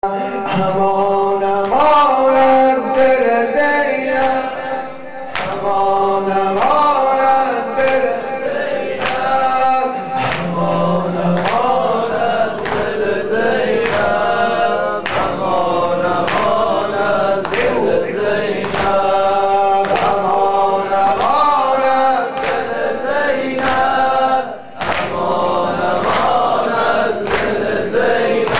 امان امان از دل زینب، امان امان از دل زینب، امان امان از دل زینب، امان امان از دل زینب، امان امان از دل زینب، امان امان از دل زینب.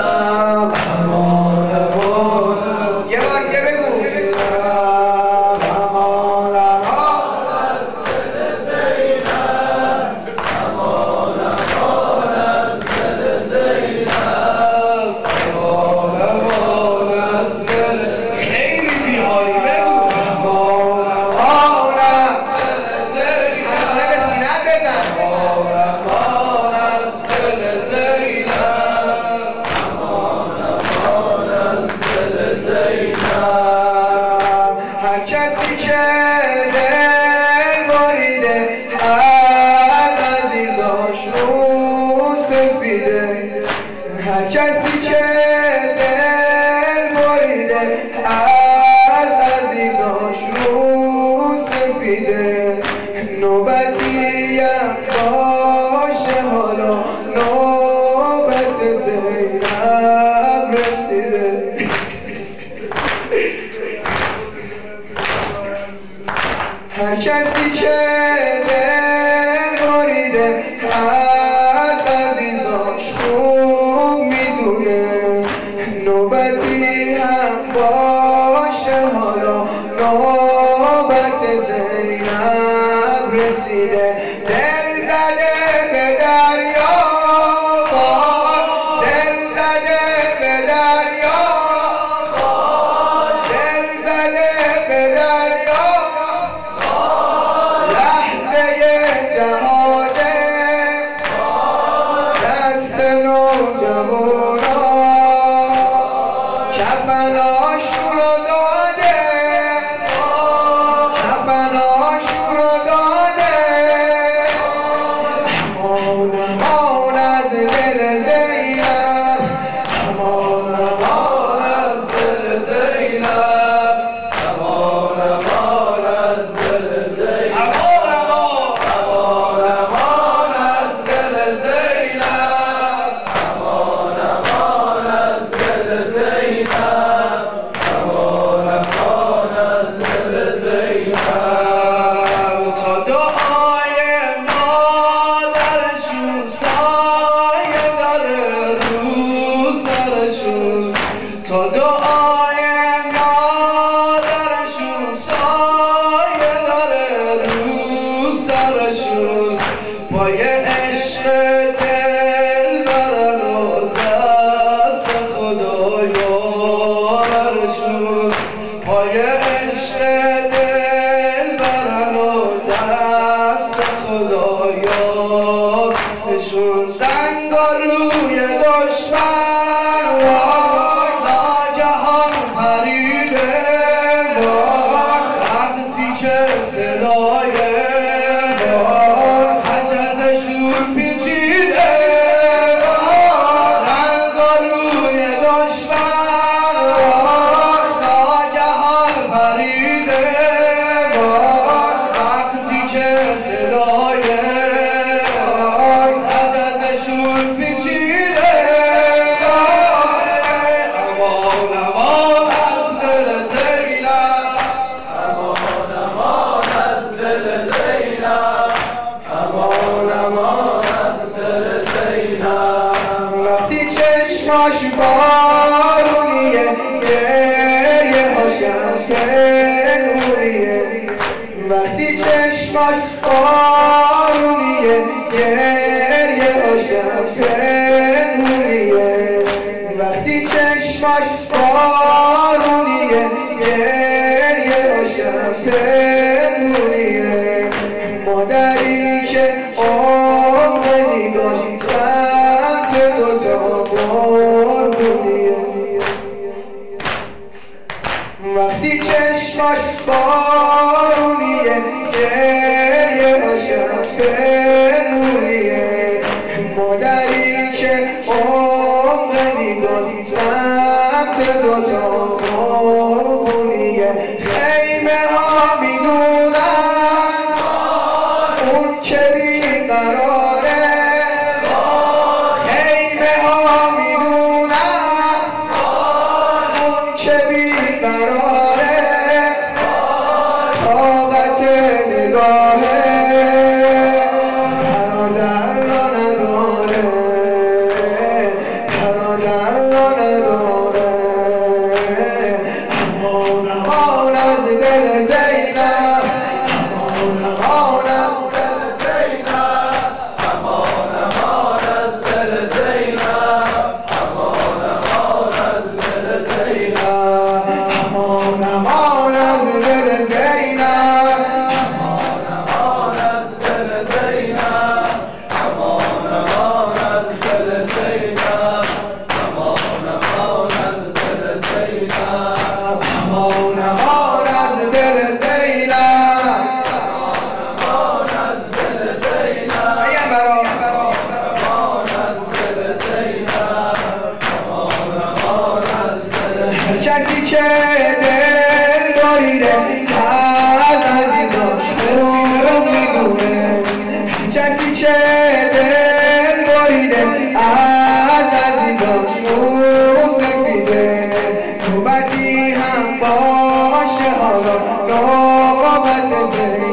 کسی که دل بریده از عزیزاش رو سفیده، هر کسی که دل بریده از عزیزاش رو سفیده، نوبتی باشه حالا نوبت زینب رسیده. هر کسی که دل بریده از عزیزاش خوب میدونه، نوبتی هم باشه حالا نوبت زینب رسیده. دل زده به دریا باد، دل زده به دریا باد، دل زده به دریا کفناش رو داده، کفناش رو داده. امان امان از دل زینب، امان امان از دل زینب، امان امان از دل زینب، امان امان از دل زینب، امان امان از دل زینب. تا دعای مادرشون سایه داره رو سرشون، پای عشق دل برن و دست خدایا برشون، پای عشق دل برن و دست خدایا بشون. دنگاروی دشمن صدای حجزشون پیچیده، رنگاروی دشمن ناگهان پریده، وقتی که صدای حجزشون پیچیده. امان امان از دل زینب، امان امان از دل زینب، امان امان از دل زینب. وقتی چشماش بارونیه گریه هاشم پنهونیه، وقتی چشماش بارونیه گریه هاشم پنهونیه، وقتی چشماش بارونیه گریه هاشم پنهونیه. مادری که عمر نگاش سمت دوتا قربونیه، وقتی چشماش بارونیه گریه هاشم پنهونیه. مادری که عمر نگاش سمت خط دوتا قربونیه خیمه ها میدونن اون که بیقراره خیمه ها میدونن اون که بیقراره طاقت نگاهه برادر را نداره برادر را نداره امان امان از دل زینب امان امان از دل زینب امان امان از دل زینب امان امان از دل زینب امان امان از دل زینب امان امان از دل زینب امان امان از دل زینب امان امان از دل زینب امان امان از دل زینب امان از دل زینب یا امان از دل زینب امان امان از دل کسی که دل داریده از عزیزاش خوب میدونه کسی که دل داریده از عزیزاش رو سفیده نوبتی هم باشه حالا نوبت زینب